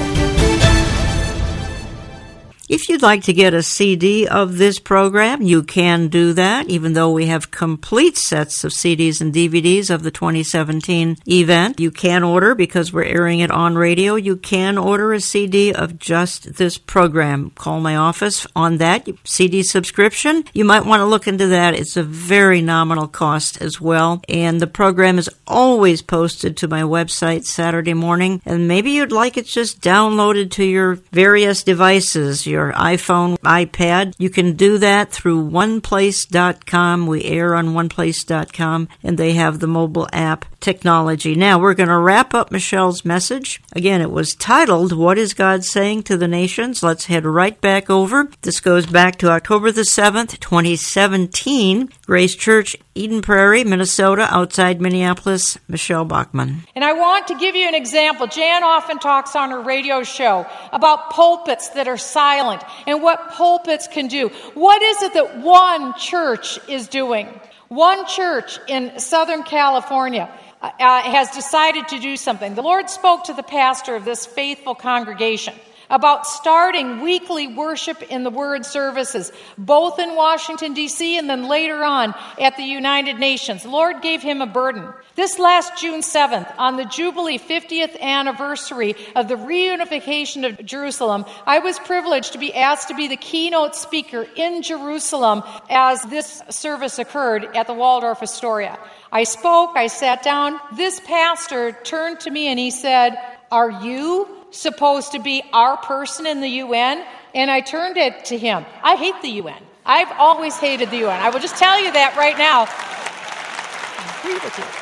If you'd like to get a C D of this program, you can do that, even though we have complete sets of C Ds and D V Ds of the twenty seventeen event. You can order, because we're airing it on radio, you can order a C D of just this program. Call my office on that. C D subscription, you might want to look into that. It's a very nominal cost as well. And the program is always posted to my website Saturday morning. And maybe you'd like it just downloaded to your various devices, your iPhone, iPad. You can do that through one place dot com. We air on one place dot com, and they have the mobile app technology. Now, we're going to wrap up Michelle's message. Again, it was titled, What is God Saying to the Nations? Let's head right back over. This goes back to October the seventh, twenty seventeen. Grace Church, Eden Prairie, Minnesota, outside Minneapolis. Michelle Bachmann. And I want to give you an example. Jan often talks on her radio show about pulpits that are silent and what pulpits can do. What is it that one church is doing? One church in Southern California uh, has decided to do something. The Lord spoke to the pastor of this faithful congregation about starting weekly worship in the Word services, both in Washington, D C, and then later on at the United Nations. The Lord gave him a burden. This last June seventh, on the Jubilee fiftieth anniversary of the reunification of Jerusalem, I was privileged to be asked to be the keynote speaker in Jerusalem as this service occurred at the Waldorf Astoria. I spoke, I sat down. This pastor turned to me and he said, "Are you supposed to be our person in the U N?" And I turned it to him. I hate the U N. I've always hated the U N. I will just tell you that right now. I agree with you.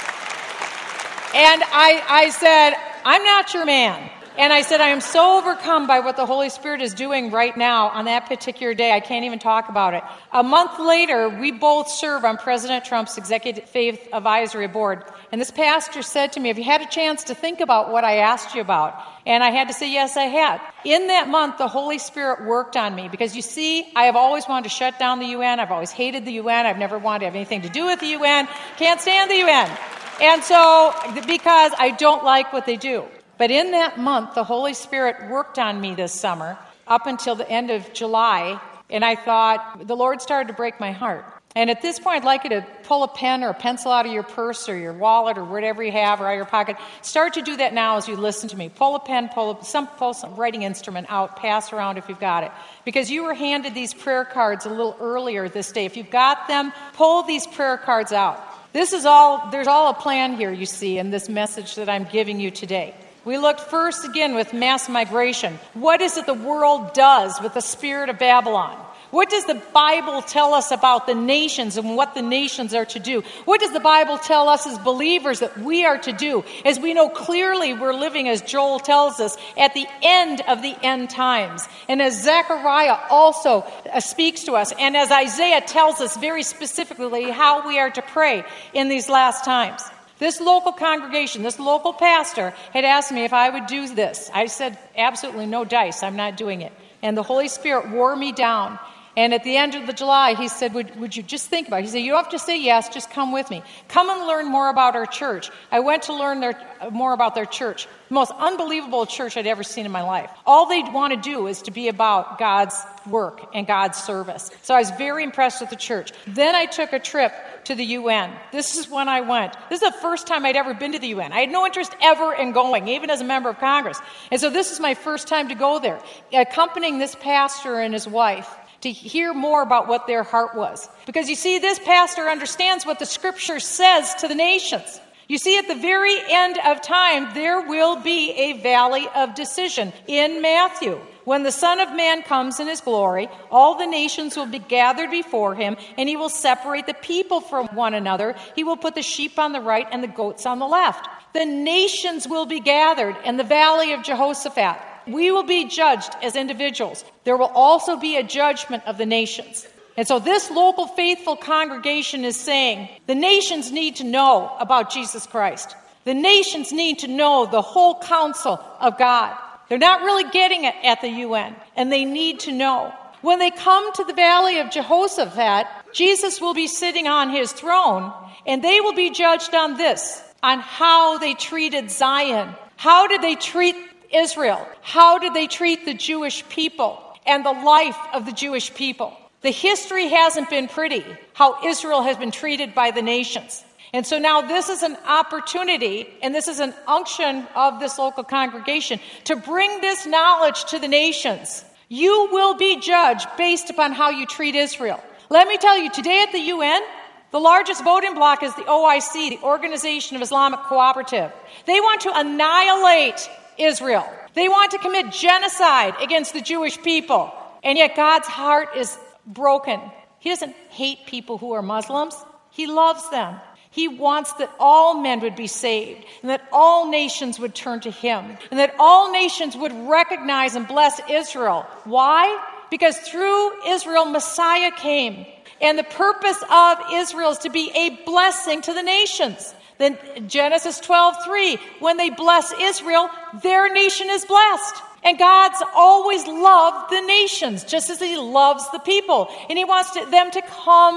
And I, I said, "I'm not your man." And I said, "I am so overcome by what the Holy Spirit is doing right now on that particular day, I can't even talk about it." A month later, we both serve on President Trump's Executive Faith Advisory Board. And this pastor said to me, "Have you had a chance to think about what I asked you about?" And I had to say, yes, I had. In that month, the Holy Spirit worked on me because, you see, I have always wanted to shut down the U N. I've always hated the U N. I've never wanted to have anything to do with the U N. Can't stand the U N. And so, because I don't like what they do. But in that month, the Holy Spirit worked on me this summer up until the end of July, and I thought, the Lord started to break my heart. And at this point, I'd like you to pull a pen or a pencil out of your purse or your wallet or whatever you have or out of your pocket. Start to do that now as you listen to me. Pull a pen, pull, a, some, pull some writing instrument out, pass around if you've got it. Because you were handed these prayer cards a little earlier this day. If you've got them, pull these prayer cards out. This is all, there's all a plan here, you see, in this message that I'm giving you today. We looked first again with mass migration. What is it the world does with the spirit of Babylon? What does the Bible tell us about the nations and what the nations are to do? What does the Bible tell us as believers that we are to do? As we know clearly we're living, as Joel tells us, at the end of the end times. And as Zechariah also uh, speaks to us, and as Isaiah tells us very specifically how we are to pray in these last times. This local congregation, this local pastor had asked me if I would do this. I said, absolutely no dice, I'm not doing it. And the Holy Spirit wore me down. And at the end of the July, he said, would, would you just think about it? He said, you don't have to say yes, just come with me. Come and learn more about our church. I went to learn their, more about their church. The most unbelievable church I'd ever seen in my life. All they want to do is to be about God's work and God's service. So I was very impressed with the church. Then I took a trip to the U N. This is when I went. This is the first time I'd ever been to the U N. I had no interest ever in going, even as a member of Congress. And so this is my first time to go there, accompanying this pastor and his wife, to hear more about what their heart was. Because you see, this pastor understands what the Scripture says to the nations. You see, at the very end of time, there will be a valley of decision in Matthew. When the Son of Man comes in his glory, all the nations will be gathered before him, and he will separate the people from one another. He will put the sheep on the right and the goats on the left. The nations will be gathered in the valley of Jehoshaphat. We will be judged as individuals. There will also be a judgment of the nations. And so this local faithful congregation is saying, the nations need to know about Jesus Christ. The nations need to know the whole counsel of God. They're not really getting it at the U N, and they need to know. When they come to the valley of Jehoshaphat, Jesus will be sitting on his throne, and they will be judged on this, on how they treated Zion. How did they treat Israel? How did they treat the Jewish people and the life of the Jewish people? The history hasn't been pretty, how Israel has been treated by the nations. And so now this is an opportunity, and this is an unction of this local congregation, to bring this knowledge to the nations. You will be judged based upon how you treat Israel. Let me tell you, today at the U N, the largest voting bloc is the O I C, the Organization of Islamic Cooperative. They want to annihilate Israel. They want to commit genocide against the Jewish people. And yet God's heart is broken. He doesn't hate people who are Muslims. He loves them. He wants that all men would be saved, and that all nations would turn to him, and that all nations would recognize and bless Israel. Why? Because through Israel, Messiah came. And the purpose of Israel is to be a blessing to the nations. Then Genesis twelve three, when they bless Israel, their nation is blessed. And God's always loved the nations, just as he loves the people. And he wants to, them to come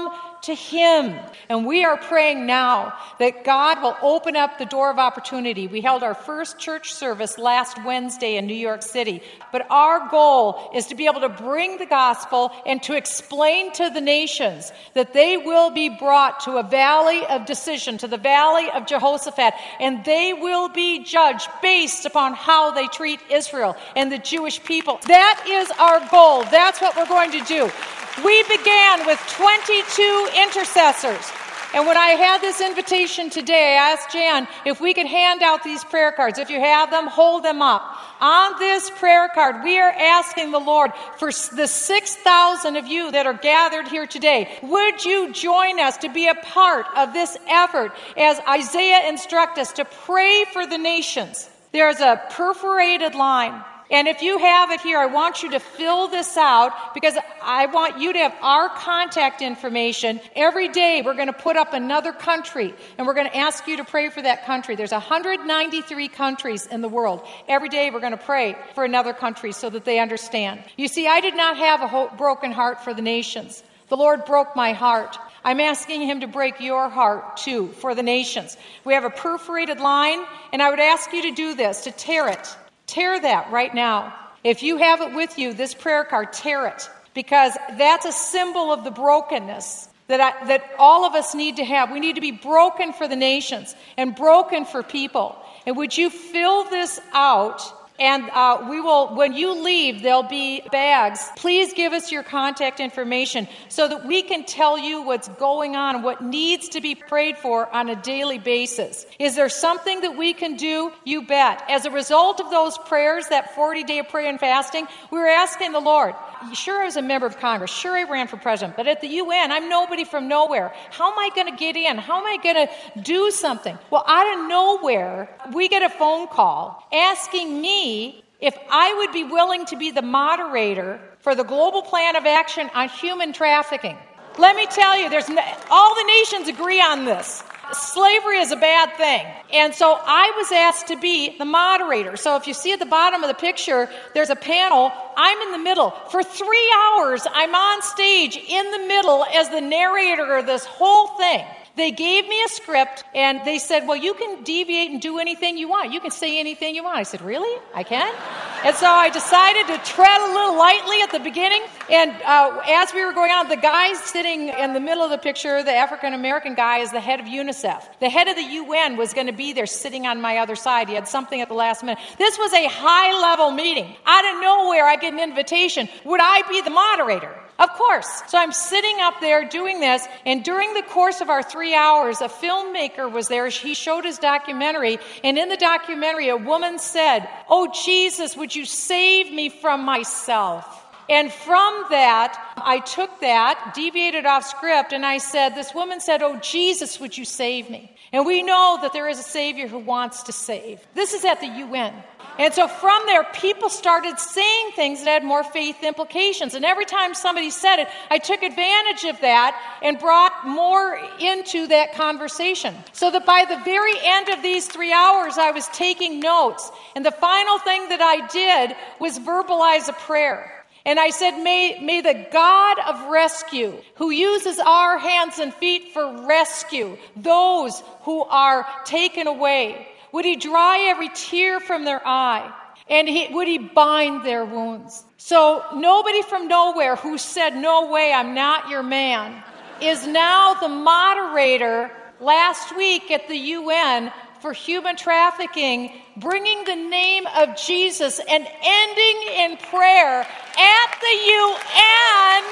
to Him. And we are praying now that God will open up the door of opportunity. We held our first church service last Wednesday in New York City. But our goal is to be able to bring the gospel and to explain to the nations that they will be brought to a valley of decision, to the valley of Jehoshaphat, and they will be judged based upon how they treat Israel and the Jewish people. That is our goal. That's what we're going to do. We began with twenty-two intercessors. And when I had this invitation today, I asked Jan if we could hand out these prayer cards. If you have them, hold them up. On this prayer card, we are asking the Lord for the six thousand of you that are gathered here today. Would you join us to be a part of this effort as Isaiah instructs us to pray for the nations? There's a perforated line. And if you have it here, I want you to fill this out because I want you to have our contact information. Every day we're going to put up another country and we're going to ask you to pray for that country. There's one hundred ninety-three countries in the world. Every day we're going to pray for another country so that they understand. You see, I did not have a ho- broken heart for the nations. The Lord broke my heart. I'm asking Him to break your heart too for the nations. We have a perforated line, and I would ask you to do this, to tear it. Tear that right now. If you have it with you, this prayer card, tear it. Because that's a symbol of the brokenness that I, that all of us need to have. We need to be broken for the nations and broken for people. And would you fill this out? And uh, we will, when you leave, there'll be bags. Please give us your contact information so that we can tell you what's going on, what needs to be prayed for on a daily basis. Is there something that we can do? You bet. As a result of those prayers, that forty-day prayer and fasting, we were asking the Lord, sure, I was a member of Congress. Sure, I ran for president. But at the U N, I'm nobody from nowhere. How am I going to get in? How am I going to do something? Well, out of nowhere, we get a phone call asking me if I would be willing to be the moderator for the Global Plan of Action on Human Trafficking. Let me tell you, there's no, all the nations agree on this. Slavery is a bad thing. And so I was asked to be the moderator. So if you see at the bottom of the picture, there's a panel. I'm in the middle. For three hours, I'm on stage in the middle as the narrator of this whole thing. They gave me a script, and they said, well, you can deviate and do anything you want. You can say anything you want. I said, really? I can? And so I decided to tread a little lightly at the beginning. And uh, as we were going on, the guy sitting in the middle of the picture, the African-American guy, is the head of UNICEF. The head of the U N was going to be there sitting on my other side. He had something at the last minute. This was a high-level meeting. Out of nowhere, I get an invitation. Would I be the moderator? Of course. So I'm sitting up there doing this, and during the course of our three hours, a filmmaker was there. He showed his documentary, and in the documentary, a woman said, oh, Jesus, would you save me from myself? And from that, I took that, deviated off script, and I said, this woman said, oh, Jesus, would you save me? And we know that there is a Savior who wants to save. This is at the U N. And so from there, people started saying things that had more faith implications. And every time somebody said it, I took advantage of that and brought more into that conversation. So that by the very end of these three hours, I was taking notes. And the final thing that I did was verbalize a prayer. And I said, may, may the God of rescue, who uses our hands and feet for rescue, those who are taken away, would He dry every tear from their eye? And he, would He bind their wounds? So nobody from nowhere who said, no way, I'm not your man, is now the moderator last week at the U N for human trafficking, bringing the name of Jesus and ending in prayer at the U N.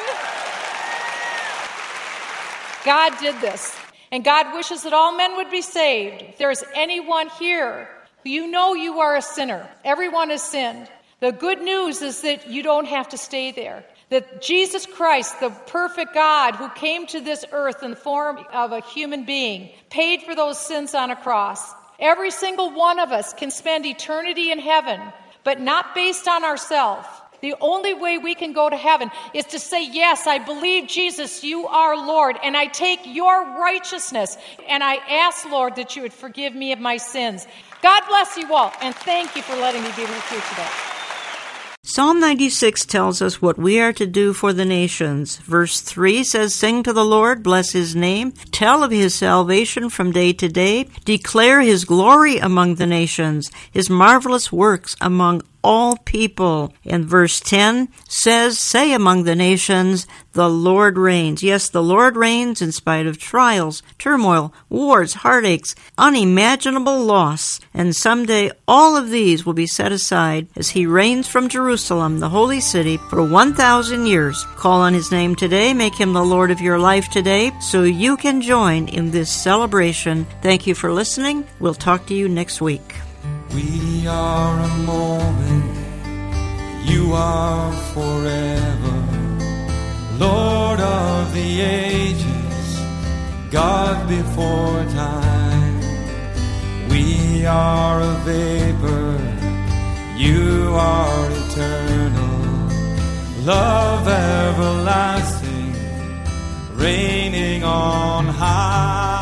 God did this. And God wishes that all men would be saved. If there is anyone here who you know you are a sinner, everyone has sinned. The good news is that you don't have to stay there. That Jesus Christ, the perfect God who came to this earth in the form of a human being, paid for those sins on a cross. Every single one of us can spend eternity in heaven, but not based on ourselves. The only way we can go to heaven is to say, yes, I believe, Jesus, you are Lord, and I take your righteousness, and I ask, Lord, that you would forgive me of my sins. God bless you all, and thank you for letting me be with you today. Psalm ninety-six tells us what we are to do for the nations. Verse three says, "Sing to the Lord, bless his name, tell of his salvation from day to day, declare his glory among the nations, his marvelous works among all people." And verse ten says, "Say among the nations, the Lord reigns." Yes, the Lord reigns in spite of trials, turmoil, wars, heartaches, unimaginable loss. And someday all of these will be set aside as he reigns from Jerusalem, the holy city, for one thousand years. Call on his name today. Make him the Lord of your life today so you can join in this celebration. Thank you for listening. We'll talk to you next week. We are a moment, you are forever, Lord of the ages, God before time. We are a vapor, you are eternal, love everlasting, reigning on high.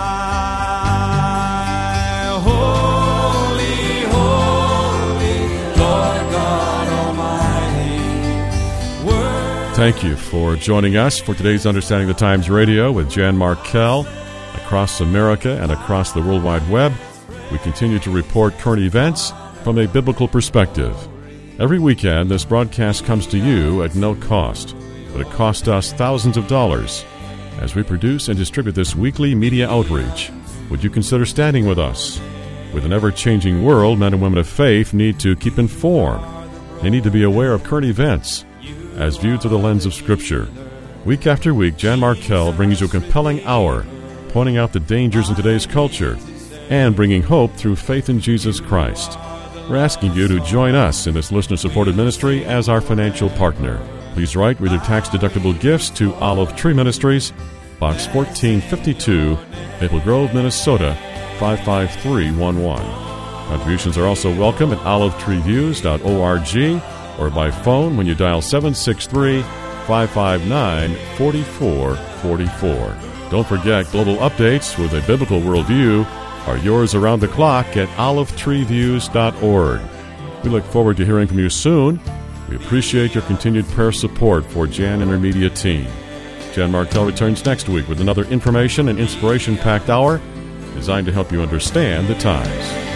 Thank you for joining us for today's Understanding the Times Radio with Jan Markell. Across America and across the World Wide Web, we continue to report current events from a biblical perspective. Every weekend, this broadcast comes to you at no cost, but it costs us thousands of dollars. As we produce and distribute this weekly media outreach, would you consider standing with us? With an ever-changing world, men and women of faith need to keep informed. They need to be aware of current events as viewed through the lens of Scripture. Week after week, Jan Markell brings you a compelling hour, pointing out the dangers in today's culture and bringing hope through faith in Jesus Christ. We're asking you to join us in this listener-supported ministry as our financial partner. Please write with your tax-deductible gifts to Olive Tree Ministries, Box fourteen fifty-two, Maple Grove, Minnesota, five five three one one. Contributions are also welcome at olive tree views dot org or by phone when you dial seven six three, five five nine, four four four four. Don't forget, global updates with a biblical worldview are yours around the clock at olive tree views dot org. We look forward to hearing from you soon. We appreciate your continued prayer support for Jan and her media team. Jan Markell returns next week with another information and inspiration-packed hour designed to help you understand the times.